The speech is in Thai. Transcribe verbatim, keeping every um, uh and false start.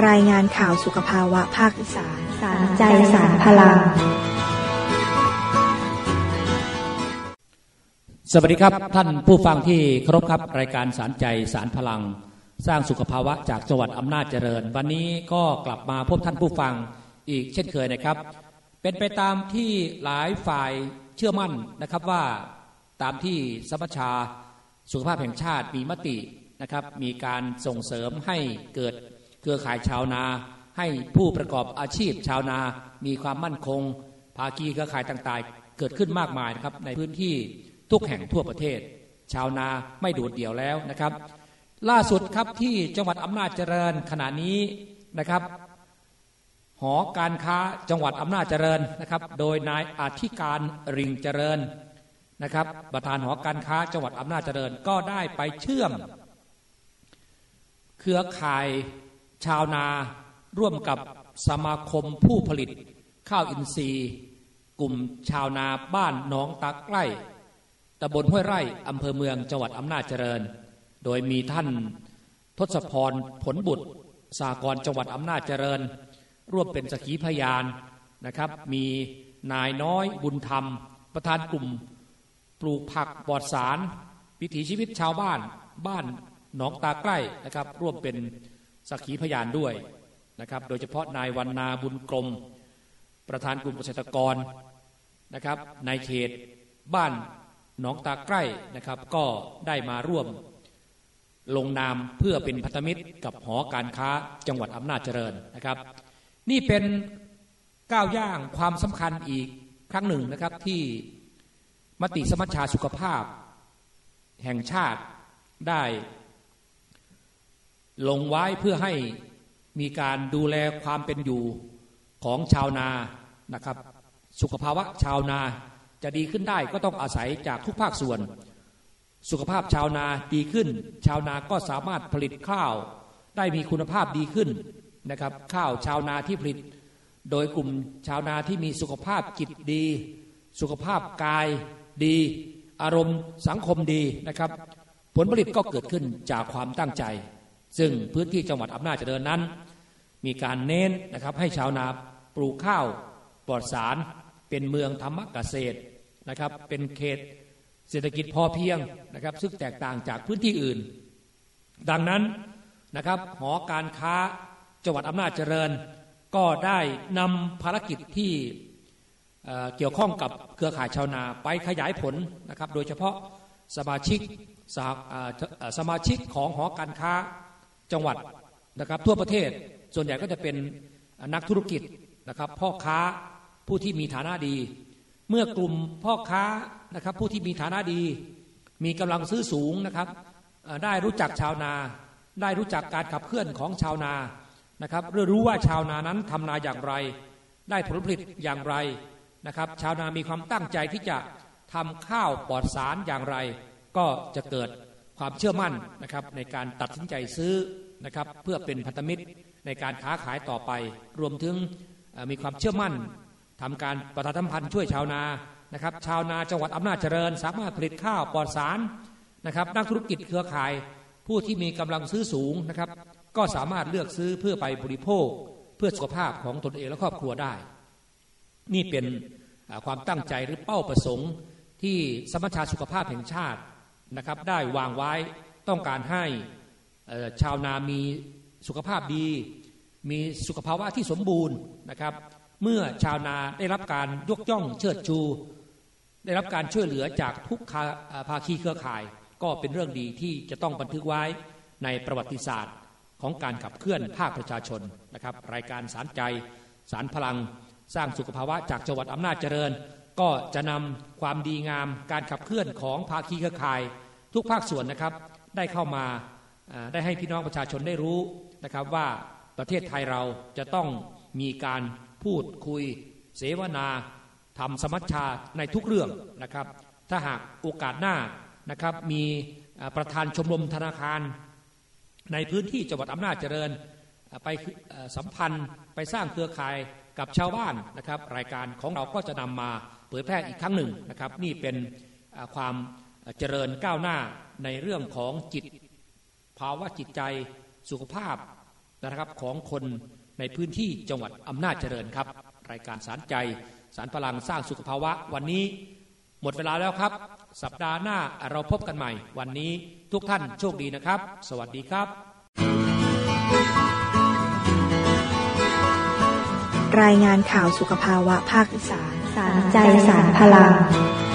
รายงานข่าวสุขภาวะภาคอีสานสารใจสารพลังสวัสดีครับท่านผู้ฟังที่เคารพครับรายการสารใจสารพลังสร้างสุขภาวะจากจังหวัดอำนาจเจริญวันนี้ก็กลับมาพบท่านผู้ฟังอีกเช่นเคยนะครับเป็นไปตามที่หลายฝ่ายเชื่อมั่นนะครับว่าตามที่สมัชชาสุขภาพแห่งชาติมีมตินะครับมีการส่งเสริมให้เกิดเครือข่ายชาวนาให้ผู้ประกอบอาชีพชาวนามีความมั่นคงภาคีเครือข่ายต่างๆเกิดขึ้นมากมายนะครับในพื้นที่ทุกแห่งทั่วประเทศชาวนาไม่โดดเดี่ยวแล้วนะครับล่าสุดครับที่จังหวัดอำนาจเจริญขณะนี้นะครับหอการค้าจังหวัดอำนาจเจริญนะครับโดยนายอธิการริงเจริญนะครับประธานหอการค้าจังหวัดอำนาจเจริญก็ได้ไปเชื่อมเครือข่ายชาวนาร่วมกับสมาคมผู้ผลิตข้าวอินทรีย์กลุ่มชาวนาบ้านหนองตาใกล้ตำบลห้วยไร่อำเภอเมืองจังหวัดอำนาจเจริญโดยมีท่านทศพรผลบุตรสหกรณ์จังหวัดอำนาจเจริญร่วมเป็นสักขีพยานนะครับมีนายน้อยบุญธรรมประธานกลุ่มปลูกผักปลอดสารวิถีชีวิตชาวบ้านบ้านหนองตาใกล้นะครับร่วมเป็นสักขีพยานด้วยนะครับโดยเฉพาะนายวรรณาบุญกรมประธานกลุ่มเกษตรกรนะครับในเขตบ้านหนองตาใกล้นะครับก็ได้มาร่วมลงนามเพื่อเป็นพันธมิตรกับหอการค้าจังหวัดอำนาจเจริญนะครับนี่เป็นก้าวย่างความสำคัญอีกครั้งหนึ่งนะครับที่มติสมัชชาสุขภาพแห่งชาติได้ลงไว้เพื่อให้มีการดูแลความเป็นอยู่ของชาวนานะครับสุขภาวะชาวนาจะดีขึ้นได้ก็ต้องอาศัยจากทุกภาคส่วนสุขภาพชาวนาดีขึ้นชาวนาก็สามารถผลิตข้าวได้มีคุณภาพดีขึ้นนะครับข้าวชาวนาที่ผลิตโดยกลุ่มชาวนาที่มีสุขภาพจิตดีสุขภาพกายดีอารมณ์สังคมดีนะครับผลผลิตก็เกิดขึ้นจากความตั้งใจซึ่งพื้นที่จังหวัดอำนาจเจริญนั้นมีการเน้นนะครับให้ชาวนาปลูกข้าวปลอดสารเป็นเมืองธรรมเกษตรนะครับเป็นเขตเศรษฐกิจพอเพียงนะครับซึ่งแตกต่างจากพื้นที่อื่นดังนั้นนะครับหอการค้าจังหวัดอำนาจเจริญก็ได้นำภารกิจที่เอ่อเกี่ยวข้องกับเครือข่ายชาวนาไปขยายผลนะครับโดยเฉพาะสมาชิกสหเอ่อสมาชิกของหอการค้าจังหวัดนะครับทั่วประเทศส่วนใหญ่ก็จะเป็นนักธุรกิจนะครับพ่อค้าผู้ที่มีฐานะดีเมื่อกลุ่มพ่อค้านะครับผู้ที่มีฐานะดีมีกำลังซื้อสูงนะครับได้รู้จักชาวนาได้รู้จักการขับเคลื่อนของชาวนานะครับเรื่อรู้ว่าชาวนานั้นทำนาอย่างไรได้ผลผลิตอย่างไรนะครับชาวนามีความตั้งใจที่จะทำข้าวปลอดสารอย่างไรก็จะเกิดความเชื่อมั่นนะครับในการตัดสินใจซื้อนะครับเพื่อเป็นพันธมิตรในการค้าขายต่อไปรวมถึงมีความเชื่อมั่นทำการประชาสัมพันธ์ช่วยชาวนานะครับชาวนาจังหวัดอำนาจเจริญสามารถผลิตข้าวปลอดสารนะครับนักธุรกิจเครือข่ายผู้ที่มีกำลังซื้อสูงนะครับก็สามารถเลือกซื้อเพื่อไปบริโภคเพื่อสุขภาพของตนเองและครอบครัวได้นี่เป็นความตั้งใจหรือเป้าประสงค์ที่สมัชชาสุขภาพแห่งชาตินะครับได้วางไว้ต้องการให้ชาวนามีสุขภาพดีมีสุขภาวะที่สมบูรณ์นะครับเมื่อชาวนาได้รับการยกย่องเชิดชูได้รับการช่วยเหลือจากทุกภาคีเครือข่ายก็เป็นเรื่องดีที่จะต้องบันทึกไว้ในประวัติศาสตร์ของการขับเคลื่อนภาคประชาชนนะครับรายการสารใจสารพลังสร้างสุขภาวะจากจังหวัดอำนาจเจริญก็จะนำความดีงามการขับเคลื่อนของภาคีเครือข่ายทุกภาคส่วนนะครับได้เข้ามาได้ให้พี่น้องประชาชนได้รู้นะครับว่าประเทศไทยเราจะต้องมีการพูดคุยเสวนาทำสมัชชาในทุกเรื่องนะครับถ้าหากโอกาสหน้านะครับมีประธานชมรมธนาคารในพื้นที่จังหวัดอำนาจเจริญไปสัมพันธ์ไปสร้างเครือข่ายกับชาวบ้านนะครับรายการของเราก็จะนำมาเผยแพร่อีกครั้งหนึ่งนะครับนี่เป็นความเจริญก้าวหน้าในเรื่องของจิตภาวะจิตใจสุขภาพนะครับของคนในพื้นที่จังหวัดอำนาจเจริญครับรายการสารใจสารพลังสร้างสุขภาวะวันนี้หมดเวลาแล้วครับสัปดาห์หน้าเราพบกันใหม่วันนี้ทุกท่านโชคดีนะครับสวัสดีครับรายงานข่าวสุขภาวะภาคอีสานสารใจสารพลัง